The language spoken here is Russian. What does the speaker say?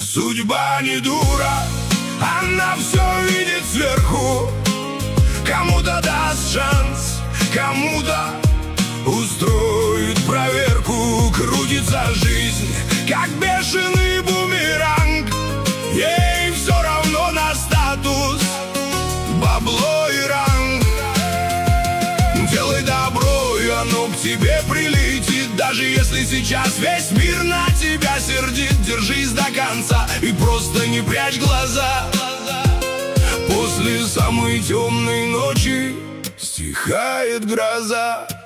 Судьба не дура, она все видит сверху. Кому-то даст шанс, кому-то устроит проверку. Крутится жизнь, как бешеный бумеранг. Ей все равно на статус, бабло и ранг. Делай добро, и оно к тебе прилетит. Даже если сейчас весь мир на тебя сердит, держись до конца и просто не прячь глаза. После самой темной ночи стихает гроза.